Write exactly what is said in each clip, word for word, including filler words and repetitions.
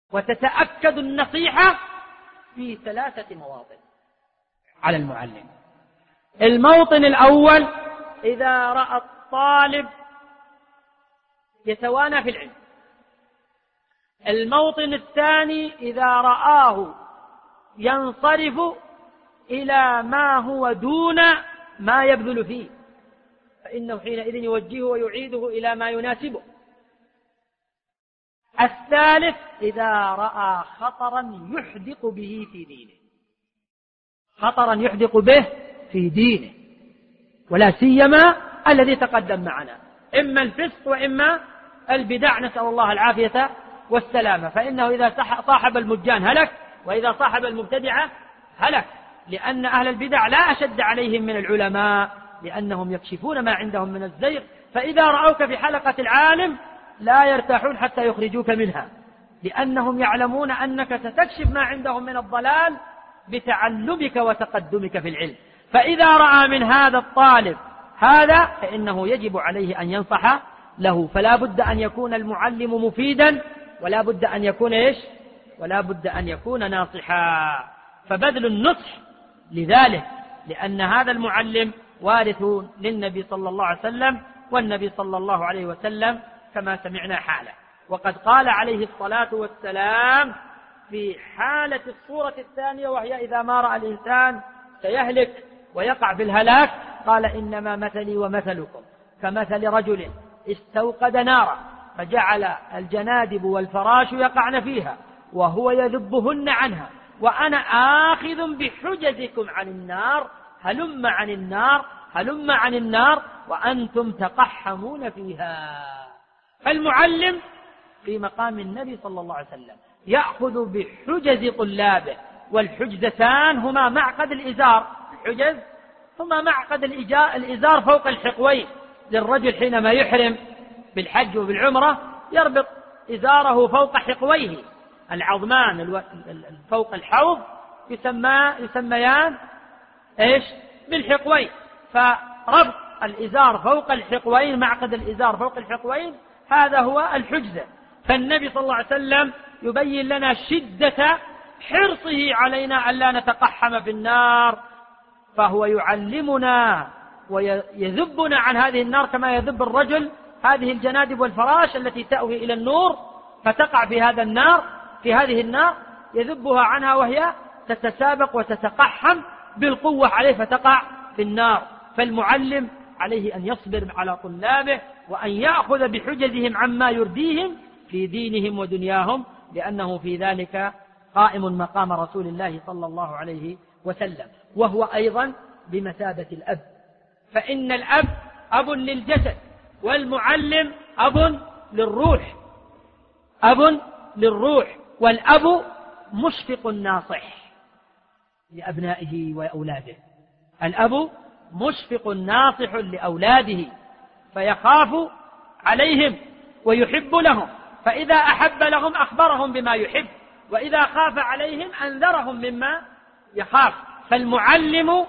وتتأكد النصيحة في ثلاثة مواطن على المعلم. الموطن الأول إذا رأى الطالب يتوانى في العلم. الموطن الثاني إذا رآه ينصرف إلى ما هو دون ما يبذل فيه، فإنه حينئذ يوجهه ويعيده إلى ما يناسبه. الثالث إذا رأى خطرا يحدق به في دينه، خطرا يحدق به في دينه، ولا سيما الذي تقدم معنا، إما الفسق وإما البدع، نسأل الله العافية والسلامة. فإنه إذا صاحب المجان هلك، وإذا صاحب المبتدعة هلك، لأن أهل البدع لا أشد عليهم من العلماء، لأنهم يكشفون ما عندهم من الزيغ، فإذا رأوك في حلقة العالم لا يرتاحون حتى يخرجوك منها، لأنهم يعلمون أنك ستكشف ما عندهم من الضلال بتعلمك وتقدمك في العلم. فإذا رأى من هذا الطالب هذا فإنه يجب عليه أن ينصح له، فلا بد أن يكون المعلم مفيدا، ولا بد أن يكون إيش؟ ولا بد أن يكون ناصحا. فبذل النصح لذلك، لأن هذا المعلم وارث للنبي صلى الله عليه وسلم، والنبي صلى الله عليه وسلم كما سمعنا حاله. وقد قال عليه الصلاة والسلام في حالة الصورة الثانية، وهي إذا ما رأى الإنسان سيهلك ويقع في الهلاك، قال إنما مثلي ومثلكم كمثل رجل استوقد نارا فجعل الجنادب والفراش يقعن فيها وهو يذبهن عنها، وأنا آخذ بحجزكم عن النار، هلم عن النار هلم عن النار وأنتم تقحمون فيها. فالمعلم في مقام النبي صلى الله عليه وسلم يأخذ بحجز طلابه، والحجزتان هما معقد الإزار، الحجز هما معقد الإزار فوق الحقوين للرجل حينما يحرم بالحج وبالعمرة، يربط إزاره فوق حقويه العظمان فوق الحوض، يسمى يسميان إيش؟ بالحقوين. فربط الإزار فوق الحقوين، معقد الإزار فوق الحقوين، هذا هو الحجزة. فالنبي صلى الله عليه وسلم يبين لنا شدة حرصه علينا ألا نتقحم في النار، فهو يعلمنا ويذبنا عن هذه النار كما يذب الرجل هذه الجنادب والفراش التي تأوي إلى النور فتقع في هذا النار في هذه النار، يذبها عنها وهي تتسابق وتتقحم بالقوة عليه فتقع في النار. فالمعلم عليه أن يصبر على طلابه، وأن يأخذ بحجزهم عما يرديهم في دينهم ودنياهم، لأنه في ذلك قائم مقام رسول الله صلى الله عليه وسلم. وهو أيضا بمثابة الأب، فإن الأب أب للجسد، والمعلم أب للروح، أب للروح. والأب مشفق ناصح لأبنائه وأولاده، الأب مشفق ناصح لأولاده، فيخاف عليهم ويحب لهم، فإذا أحب لهم أخبرهم بما يحب، وإذا خاف عليهم أنذرهم مما يخاف. فالمعلم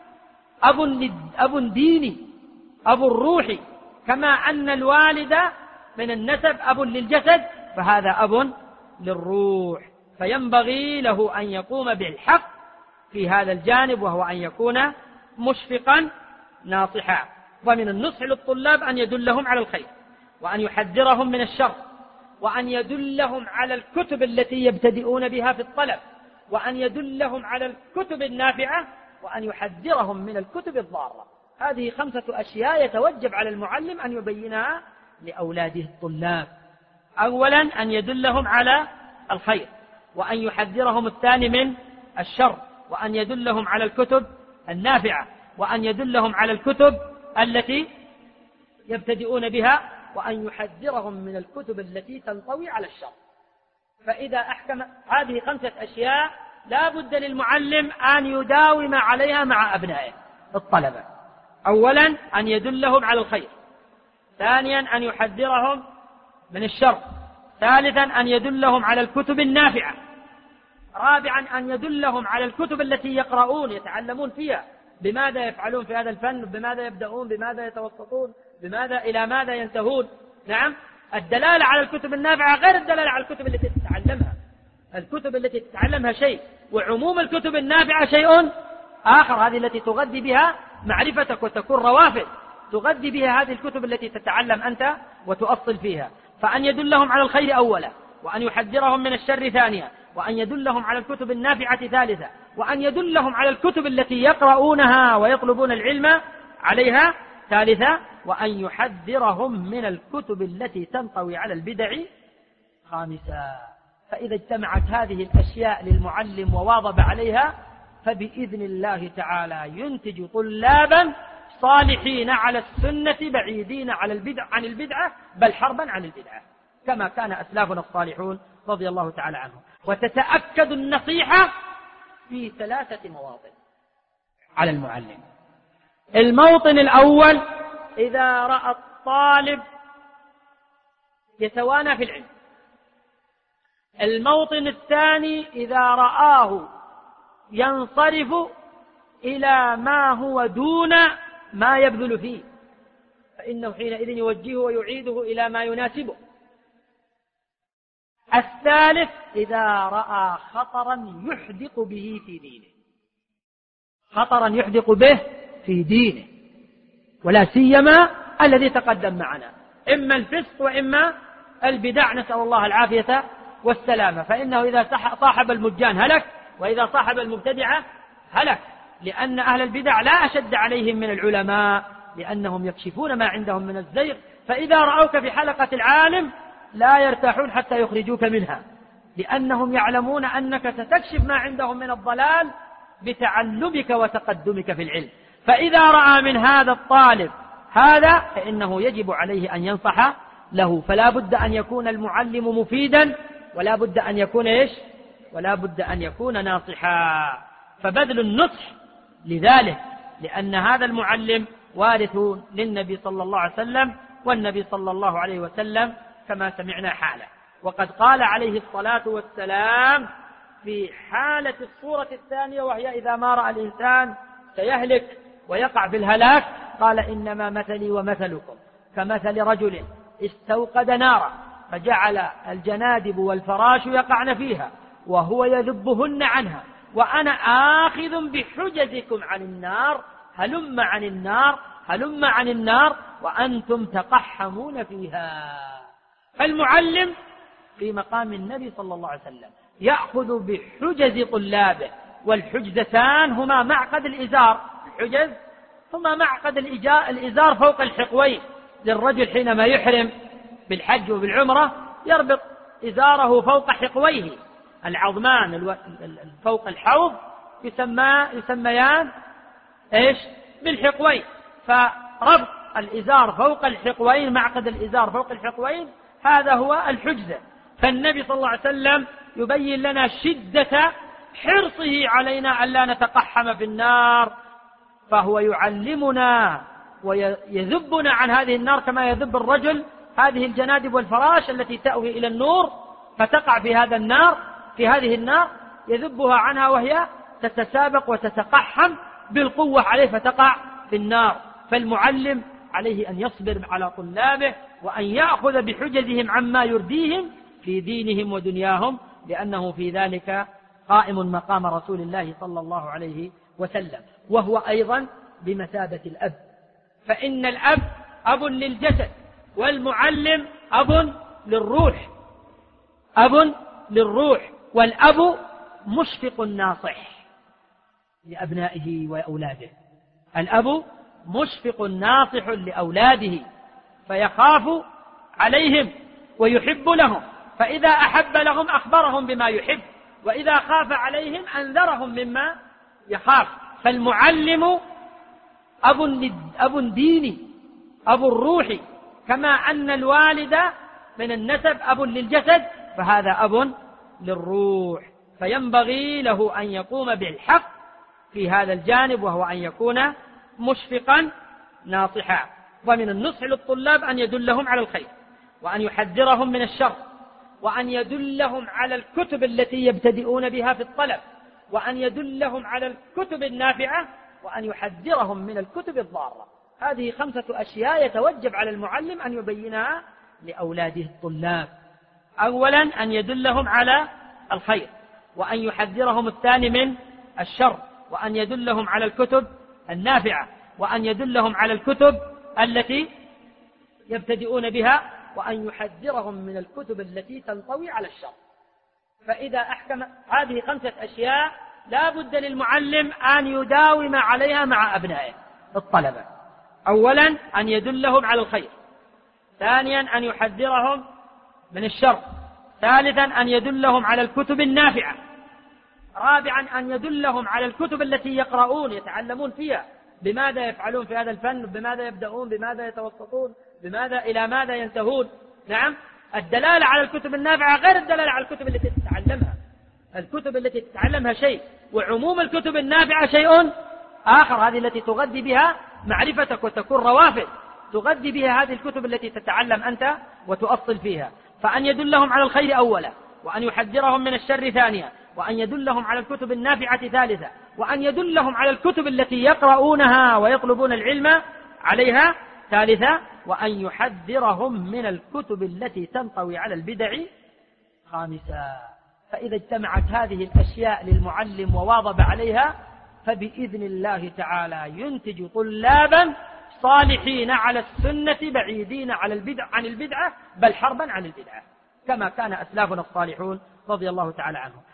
أب أب ديني، أب الروح، كما أن الوالد من النسب أب للجسد، فهذا أب للروح. فينبغي له أن يقوم بالحق في هذا الجانب، وهو أن يكون مشفقا ناصحا. ومن النصح للطلاب أن يدلهم على الخير، وأن يحذرهم من الشر، وأن يدلهم على الكتب التي يبتدئون بها في الطلب، وأن يدلهم على الكتب النافعة، وأن يحذرهم من الكتب الضارة. هذه خمسة أشياء يتوجب على المعلم أن يبينها لأولاده الطلاب. أولا أن يدلهم على الخير، وأن يحذرهم الثاني من الشر، وأن يدلهم على الكتب النافعة، وأن يدلهم على الكتب التي يبتدئون بها، وأن يحذرهم من الكتب التي تنطوي على الشر. فإذا أحكم هذه خمسة أشياء لا بد للمعلم أن يداوم عليها مع أبنائه الطلبة. أولا أن يدلهم على الخير، ثانيا أن يحذرهم من الشر، ثالثا أن يدلهم على الكتب النافعة، رابعا أن يدلهم على الكتب التي يقرؤون يتعلمون فيها، بماذا يفعلون في هذا الفن، بماذا يبدأون، بماذا يتوسطون، بماذا إلى ماذا ينتهون. نعم، الدلالة على الكتب النافعة غير الدلالة على الكتب التي تتعلمها، الكتب التي تتعلمها شيء، وعموم الكتب النافعة شيء آخر، هذه التي تغذي بها معرفتك وتكون روافد تغذي بها هذه الكتب التي تتعلم أنت وتؤصل فيها. فأن يدلهم على الخير أولا، وأن يحذرهم من الشر ثانيا، وأن يدلهم على الكتب النافعة ثالثا، وأن يدلهم على الكتب التي يقرؤونها ويطلبون العلم عليها ثالثا، وأن يحذرهم من الكتب التي تنطوي على البدع خامسا. فإذا اجتمعت هذه الأشياء للمعلم وواظب عليها فبإذن الله تعالى ينتج طلابا صالحين على السنة بعيدين على البدع عن البدعة، بل حربا عن البدعة، كما كان أسلافنا الصالحون رضي الله تعالى عنهم. وتتأكد النصيحة في ثلاثة مواطن على المعلم. الموطن الأول: إذا رأى الطالب يتوانى في العلم. الموطن الثاني: إذا رآه ينصرف إلى ما هو دون ما يبذل فيه، فإنه حينئذ يوجهه ويعيده إلى ما يناسبه. الثالث: إذا رأى خطرا يحدق به في دينه، خطرا يحدق به في دينه، ولا سيما الذي تقدم معنا، إما الفسق وإما البدع، نسأل الله العافية والسلامة. فإنه إذا صاحب المجان هلك، وإذا صاحب المبتدعة هلك، لأن أهل البدع لا أشد عليهم من العلماء، لأنهم يكشفون ما عندهم من الزيغ، فإذا رأوك في حلقة العالم لا يرتاحون حتى يخرجوك منها، لأنهم يعلمون أنك ستكشف ما عندهم من الضلال بتعلمك وتقدمك في العلم. فإذا رأى من هذا الطالب هذا فإنه يجب عليه أن ينصح له. فلا بد أن يكون المعلم مفيدا، ولا بد أن يكون إيش؟ ولا بد أن يكون ناصحا. فبذل النصح لذلك، لأن هذا المعلم وارث للنبي صلى الله عليه وسلم، والنبي صلى الله عليه وسلم كما سمعنا حاله. وقد قال عليه الصلاة والسلام في حالة الصورة الثانية، وهي إذا ما رأى الإنسان سيهلك ويقع في الهلاك، قال: إنما مثلي ومثلكم كمثل رجل استوقد نارا فجعل الجنادب والفراش يقعن فيها وهو يذبهن عنها، وأنا آخذ بحجزكم عن النار، هلم عن النار هلم عن النار وأنتم تقحمون فيها. فالمعلم في مقام النبي صلى الله عليه وسلم يأخذ بحجز طلابه، والحجزتان هما معقد الإزار. الحجز هما معقد الإزار فوق الحقوين للرجل حينما يحرم بالحج وبالعمرة، يربط إزاره فوق حقويه العظمان فوق الحوض، يسمى يسميان إيش؟ بالحقوين. فربط الإزار فوق الحقوين، معقد الإزار فوق الحقوين، هذا هو الحجزة. فالنبي صلى الله عليه وسلم يبين لنا شدة حرصه علينا ألا نتقحم في النار، فهو يعلمنا ويذبنا عن هذه النار كما يذب الرجل هذه الجنادب والفراش التي تأوي إلى النور فتقع في هذا النار في هذه النار، يذبها عنها وهي تتسابق وتتقحم بالقوة عليه فتقع في النار. فالمعلم عليه أن يصبر على طلابه، وأن يأخذ بحجزهم عما يرديهم في دينهم ودنياهم، لأنه في ذلك قائم مقام رسول الله صلى الله عليه وسلم. وهو أيضا بمثابة الأب، فإن الأب أب للجسد، والمعلم أب للروح، أب للروح. والأب مشفق ناصح لأبنائه وأولاده، الأب مشفق ناصح لأولاده، فيخاف عليهم ويحب لهم، فإذا أحب لهم أخبرهم بما يحب، وإذا خاف عليهم أنذرهم مما يخاف. فالمعلم أب أب ديني، أب الروح، كما أن الوالد من النسب أب للجسد، فهذا أب للروح. فينبغي له أن يقوم بالحق في هذا الجانب، وهو أن يكون مشفقا ناصحا. ومن النصح للطلاب أن يدلهم على الخير، وأن يحذرهم من الشر، وأن يدلهم على الكتب التي يبتدئون بها في الطلب، وأن يدلهم على الكتب النافعة، وأن يحذرهم من الكتب الضارة. هذه خمسة أشياء يتوجب على المعلم أن يبينها لأولاده الطلاب. أولا أن يدلهم على الخير، وأن يحذرهم الثاني من الشر، وأن يدلهم على الكتب النافعة، وأن يدلهم على الكتب التي يبتدئون بها، وأن يحذرهم من الكتب التي تنطوي على الشر. فإذا أحكم هذه خمسة أشياء لا بد للمعلم أن يداوم عليها مع أبنائه الطلبة. أولا أن يدلهم على الخير، ثانيا أن يحذرهم من الشر، ثالثا أن يدلهم على الكتب النافعة، رابعا أن يدلهم على الكتب التي يقرؤون يتعلمون فيها، بماذا يفعلون في هذا الفن، بماذا يبدأون، بماذا يتوسطون، بماذا إلى ماذا ينتهون. نعم، الدلالة على الكتب النافعة غير الدلالة على الكتب التي تتعلمها. الكتب التي تتعلمها شيء، وعموم الكتب النافعة شيء آخر، هذه التي تغذي بها معرفتك وتكون روافد تغذي بها هذه الكتب التي تتعلم أنت وتؤصل فيها. فأن يدلهم على الخير أولا، وأن يحذرهم من الشر ثانيا، وأن يدلهم على الكتب النافعة ثالثا، وأن يدلهم على الكتب التي يقرؤونها ويطلبون العلم عليها ثالثا، وأن يحذرهم من الكتب التي تنطوي على البدع خامسا. فإذا اجتمعت هذه الأشياء للمعلم وواظب عليها فبإذن الله تعالى ينتج طلابا صالحين على السنة بعيدين على البدع عن البدعة، بل حربا عن البدعة، كما كان أسلافنا الصالحون رضي الله تعالى عنهم.